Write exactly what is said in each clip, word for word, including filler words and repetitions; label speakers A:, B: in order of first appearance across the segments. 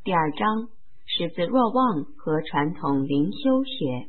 A: 第二章，始自若望和传统灵修学。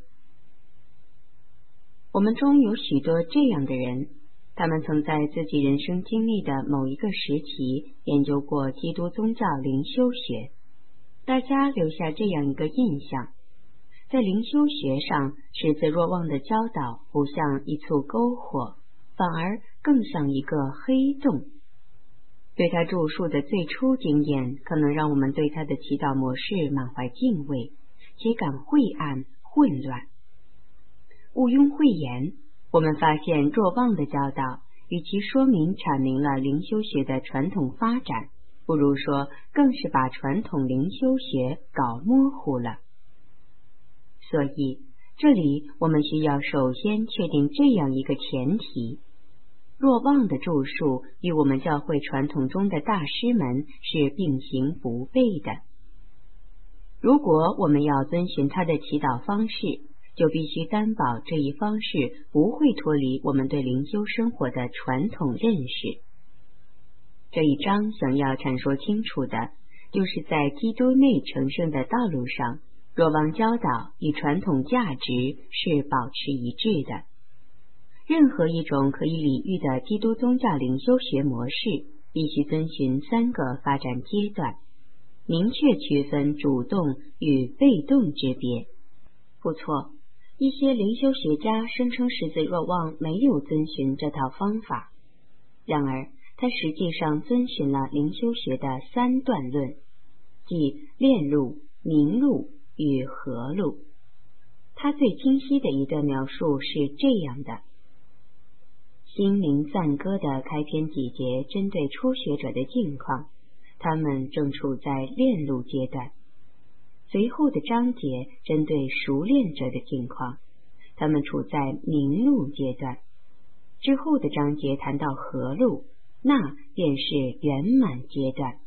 A: 我们中有许多这样的人，他们曾在自己人生经历的某一个时期研究过基督宗教灵修学。大家留下这样一个印象，在灵修学上，始自若望的教导不像一簇篝火，反而更像一个黑洞。对他著述的最初经验，可能让我们对他的祈祷模式满怀敬畏，且感晦暗混乱。毋庸讳言，我们发现若望的教导与其说明阐明了灵修学的传统发展，不如说更是把传统灵修学搞模糊了。所以这里我们需要首先确定这样一个前提：若望的著述与我们教会传统中的大师们是并行不悖的。如果我们要遵循他的祈祷方式，就必须担保这一方式不会脱离我们对灵修生活的传统认识。这一章想要阐说清楚的，就是在基督内成圣的道路上，若望教导与传统价值是保持一致的。任何一种可以理喻的基督宗教灵修学模式，必须遵循三个发展阶段，明确区分主动与被动之别。不错，一些灵修学家声称始自若望没有遵循这套方法，然而他实际上遵循了灵修学的三段论，即炼路、明路与合路。他最清晰的一段描述是这样的：心灵赞歌的开篇几节针对初学者的境况，他们正处在炼路阶段；随后的章节针对熟练者的境况，他们处在明路阶段；之后的章节谈到合路，那便是圆满阶段。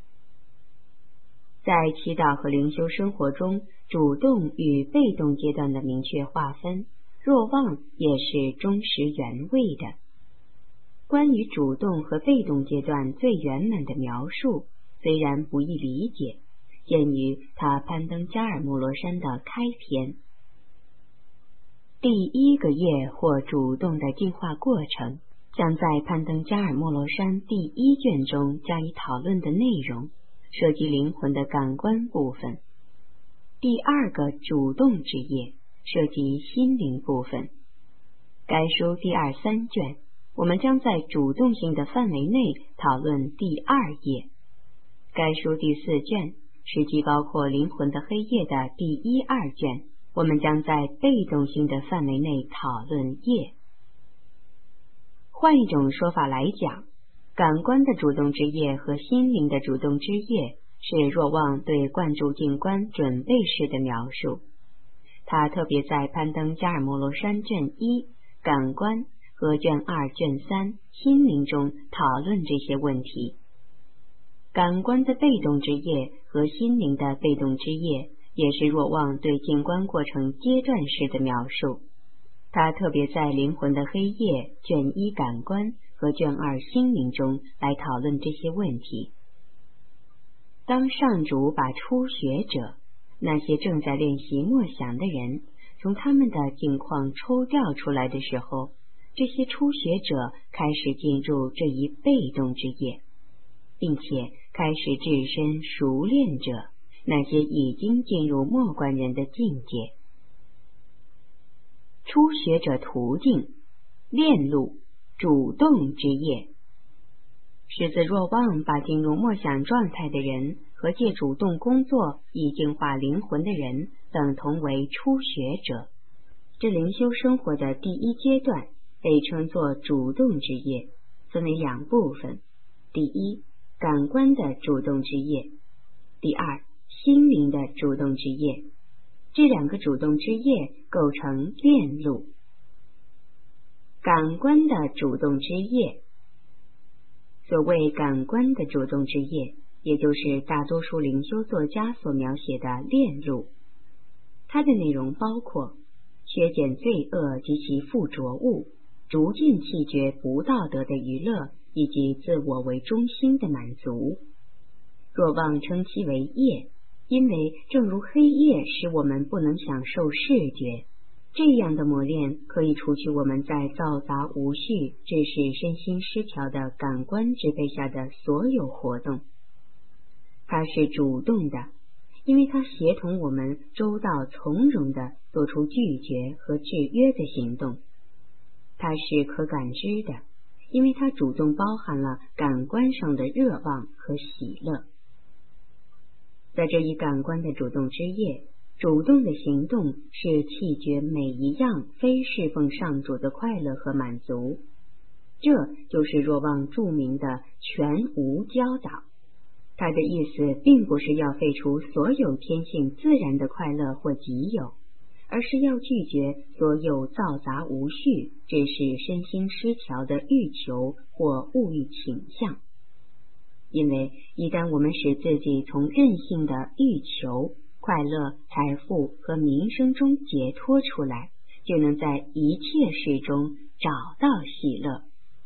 A: 在祈祷和灵修生活中，主动与被动阶段的明确划分，若望也是忠实原味的。关于主动和被动阶段最圆满的描述，虽然不易理解，见于他攀登加尔默罗山的开篇。第一个页或主动的进化过程，将在攀登加尔默罗山第一卷中加以讨论的内容，涉及灵魂的感官部分。第二个主动之页涉及心灵部分。该书第二三卷，我们将在主动性的范围内讨论第二页。该书第四卷实际包括灵魂的黑夜的第一二卷，我们将在被动性的范围内讨论页。换一种说法来讲，感官的主动之夜和心灵的主动之夜是若望对灌注静观准备式的描述。他特别在攀登加尔默罗山卷一感官和卷二卷三心灵中讨论这些问题。感官的被动之夜和心灵的被动之夜也是若望对静观过程阶段式的描述。他特别在灵魂的黑夜卷一感官和卷二心灵中来讨论这些问题。当上主把初学者，那些正在练习默想的人，从他们的境况抽调出来的时候，这些初学者开始进入这一被动之夜，并且开始置身熟练者，那些已经进入默观人的境界。初学者途径，炼路，主动之夜。始自若望把进入默想状态的人和借主动工作以净化灵魂的人等同为初学者。这灵修生活的第一阶段被称作主动之夜，分为两部分：第一，感官的主动之夜；第二，心灵的主动之夜。这两个主动之夜构成炼路。感官的主动之夜，所谓感官的主动之夜，也就是大多数灵修作家所描写的炼路。它的内容包括削减罪恶及其附着物，逐渐弃绝不道德的娱乐，以及自我为中心的满足。若望称其为业， 因为正如黑夜使我们不能享受视觉，这样的磨练可以除去我们在嘈杂无序、致使身心失调的感官支配下的所有活动。它是主动的，因为它协同我们周到从容地做出拒绝和制约的行动。它是可感知的，因为它主动包含了感官上的热望和喜乐。在这一感官的主动之夜，主动的行动是弃绝每一样非侍奉上主的快乐和满足。这就是若望著名的全无教导。他的意思并不是要废除所有天性自然的快乐或己有，而是要拒绝所有嘈杂无序、致使身心失调的欲求或物欲倾向。因为一旦我们使自己从任性的欲求、快乐、财富和名声中解脱出来，就能在一切事中找到喜乐。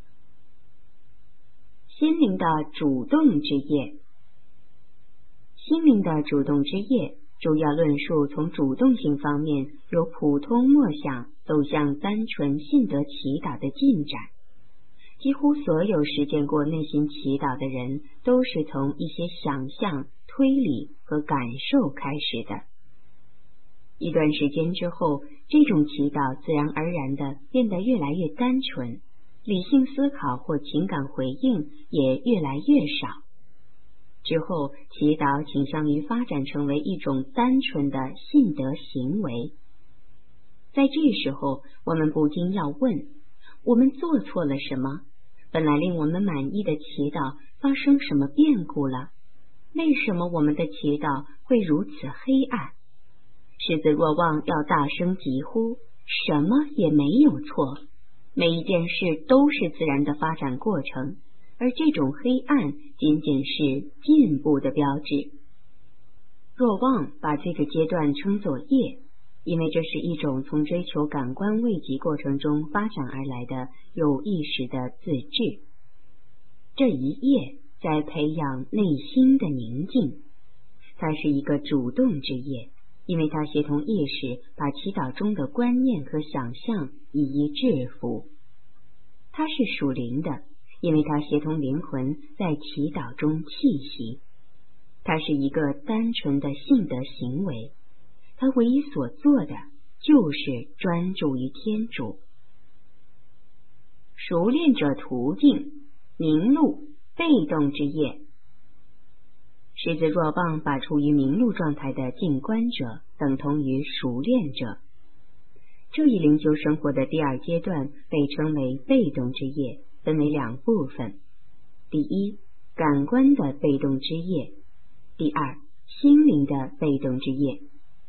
A: 心灵的主动之夜。心灵的主动之夜主要论述从主动性方面由普通默想走向单纯信德祈祷的进展。几乎所有实践过内心祈祷的人都是从一些想象、推理和感受开始的。一段时间之后，这种祈祷自然而然地变得越来越单纯，理性思考或情感回应也越来越少。之后，祈祷倾向于发展成为一种单纯的信德行为。在这时候，我们不禁要问：我们做错了什么？本来令我们满意的祈祷发生什么变故了？为什么我们的祈祷会如此黑暗？狮子若望要大声疾呼：什么也没有错，每一件事都是自然的发展过程，而这种黑暗仅仅是进步的标志。若望把这个阶段称作业，因为这是一种从追求感官慰藉过程中发展而来的有意识的自治。这一夜在培养内心的宁静，它是一个主动之夜，因为它协同意识把祈祷中的观念和想象一一制服。它是属灵的，因为它协同灵魂在祈祷中气息。它是一个单纯的信德行为，它唯一所做的就是专注于天主。熟练者途径，明路，被动之夜。狮子若望把处于明路状态的静观者等同于熟练者。这一灵修生活的第二阶段被称为被动之夜，分为两部分：第一，感官的被动之夜；第二，心灵的被动之夜。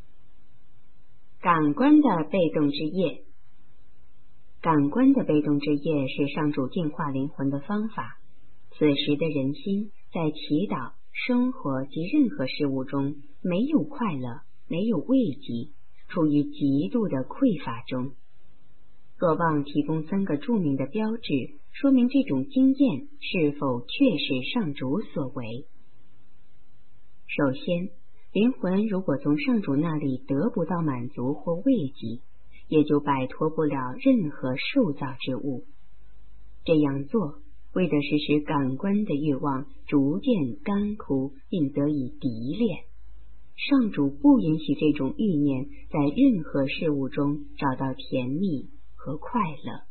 A: 感官的被动之夜。感官的被动之夜是上主净化灵魂的方法。此时的人心在祈祷、生活及任何事物中没有快乐，没有慰藉，处于极度的匮乏中。若望提供三个著名的标志，说明这种经验是否确是上主所为。首先，灵魂如果从上主那里得不到满足或慰藉，也就摆脱不了任何受造之物。这样做，为的是使感官的欲望逐渐干枯并得以涤炼。上主不允许这种欲念在任何事物中找到甜蜜和快乐。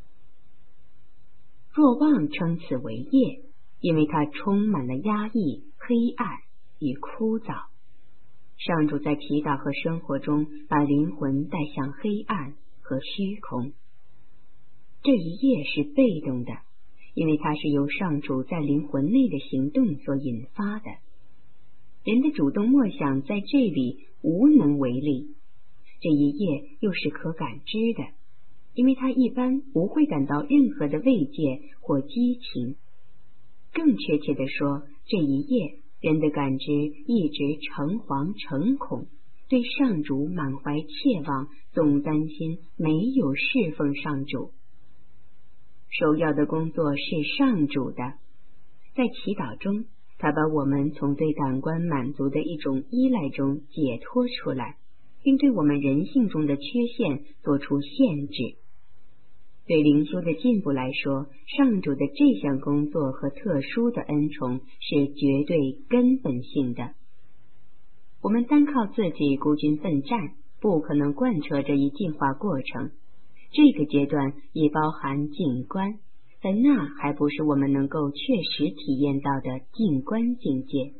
A: 若望称此为业，因为它充满了压抑、黑暗与枯燥。上主在祈祷和生活中把灵魂带向黑暗和虚空。这一夜是被动的，因为它是由上主在灵魂内的行动所引发的。人的主动默想在这里无能为力。这一夜又是可感知的，因为他一般不会感到任何的慰藉或激情。更确切地说，这一夜人的感知一直诚惶诚恐，对上主满怀切望，总担心没有侍奉上主。首要的工作是上主的，在祈祷中， 他把我们从对感官满足的一种依赖中解脱出来，并对我们人性中的缺陷做出限制。对灵修的进步来说，上主的这项工作和特殊的恩宠是绝对根本性的。我们单靠自己孤军奋战，不可能贯彻这一进化过程。这个阶段也包含静观，但那还不是我们能够确实体验到的静观境界。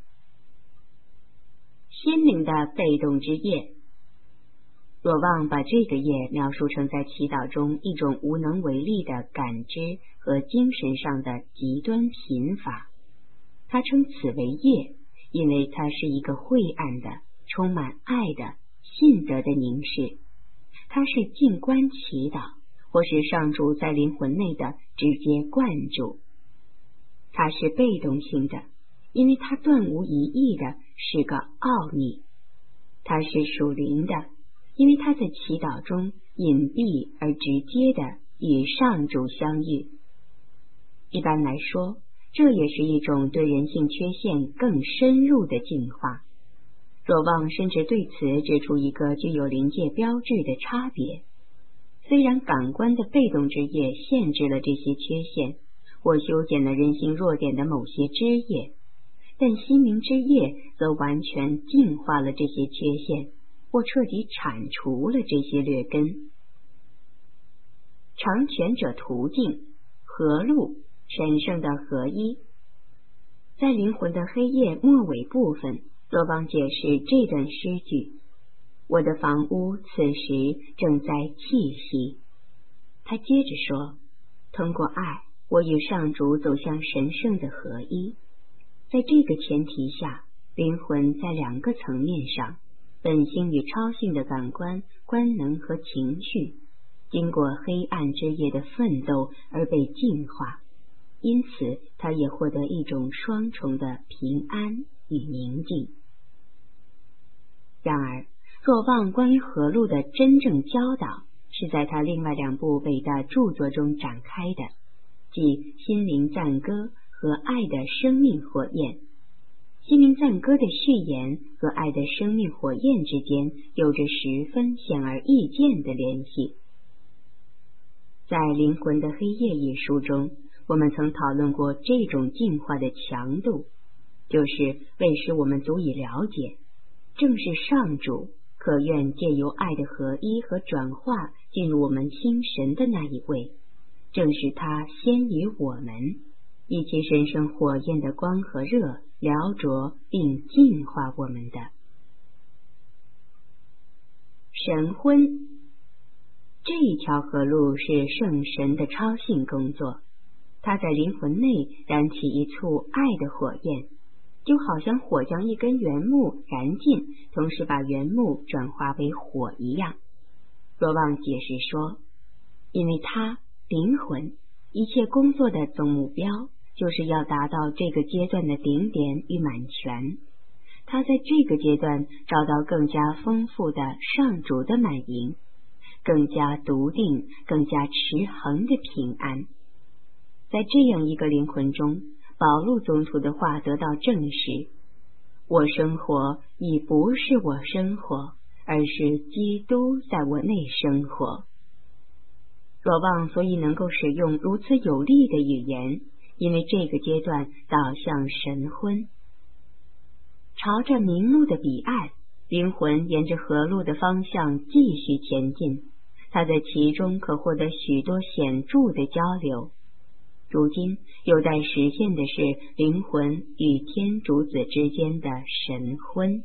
A: 心灵的被动之夜，若望把这个夜描述成在祈祷中一种无能为力的感知和精神上的极端贫乏。他称此为夜，因为它是一个晦暗的、充满爱的、信德的凝视。它是静观祈祷，或是上主在灵魂内的直接灌注。它是被动性的，因为它断无疑义的是个奥秘。它是属灵的，因为它在祈祷中隐蔽而直接的与上主相遇。一般来说，这也是一种对人性缺陷更深入的进化。若望甚至对此指出一个具有临界标志的差别。虽然感官的被动之业限制了这些缺陷，或修剪了人性弱点的某些枝叶，但心灵之业则完全净化了这些缺陷，或彻底铲除了这些劣根。成全者途径，合路，神圣的合一。在灵魂的黑夜末尾部分，若望解释这段诗句：我的房屋此时正在气息。他接着说，通过爱，我与上主走向神圣的合一。在这个前提下，灵魂在两个层面上，本性与超性的感官、官能和情绪，经过黑暗之夜的奋斗而被净化，因此它也获得一种双重的平安与宁静。然而，若望关于河路的真正教导是在他另外两部伟大著作中展开的，即《心灵赞歌》和《爱的生命火焰》。《心灵赞歌》的序言和《爱的生命火焰》之间有着十分显而易见的联系。在《灵魂的黑夜》一书中，我们曾讨论过这种进化的强度，就是为使我们足以了解，正是上主可愿借由爱的合一和转化进入我们心神的那一位，正是他先于我们，以其神圣火焰的光和热燎灼并净化我们的。神婚，这一条河路是圣神的超性工作，它在灵魂内燃起一簇爱的火焰，就好像火将一根原木燃尽，同时把原木转化为火一样。若望解释说，因为它灵魂一切工作的总目标就是要达到这个阶段的顶点与满全，他在这个阶段找到更加丰富的上主的满盈，更加笃定、更加持恒的平安。在这样一个灵魂中，保禄宗徒的话得到证实：我生活已不是我生活，而是基督在我内生活。若望所以能够使用如此有力的语言，因为这个阶段导向神婚。朝着明路的彼岸，灵魂沿着河路的方向继续前进，它在其中可获得许多显著的交流。如今有待实现的是灵魂与天主子之间的神婚。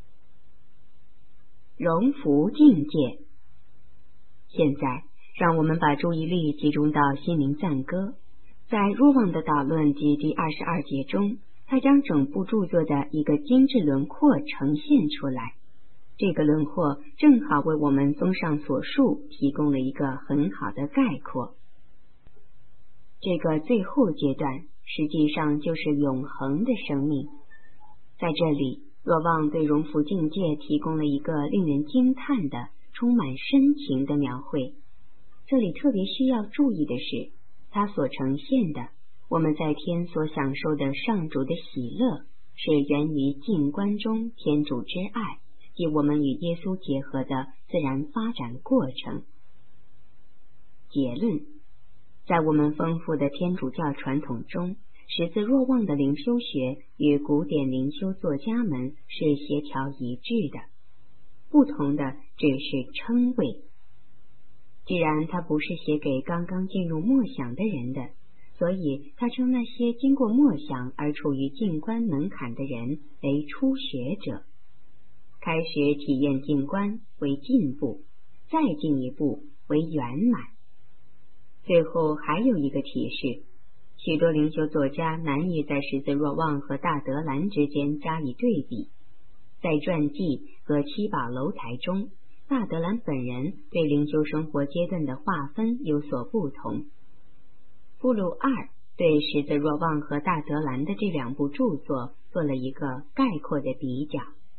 A: 荣福境界。现在让我们把注意力集中到心灵赞歌。在若望的导论及第二十二节中，他将整部著作的一个精致轮廓呈现出来。这个轮廓正好为我们综上所述提供了一个很好的概括。这个最后阶段实际上就是永恒的生命。在这里，若望对荣福境界提供了一个令人惊叹的、充满深情的描绘。这里特别需要注意的是，它所呈现的我们在天所享受的上主的喜乐，是源于静观中天主之爱及我们与耶稣结合的自然发展过程。结论，在我们丰富的天主教传统中，十字若望的灵修学与古典灵修作家们是协调一致的，不同的只是称谓。既然它不是写给刚刚进入默想的人的，所以他称那些经过默想而处于静观门槛的人为初学者。开始体验静观为进步，再进一步为圆满。最后还有一个提示，许多灵修作家难以在十字若望和大德兰之间加以对比。在传记和七宝楼台中，大德兰本人对灵修生活阶段的划分有所不同。附录二对十字若望和大德兰的这两部著作做了一个概括的比较。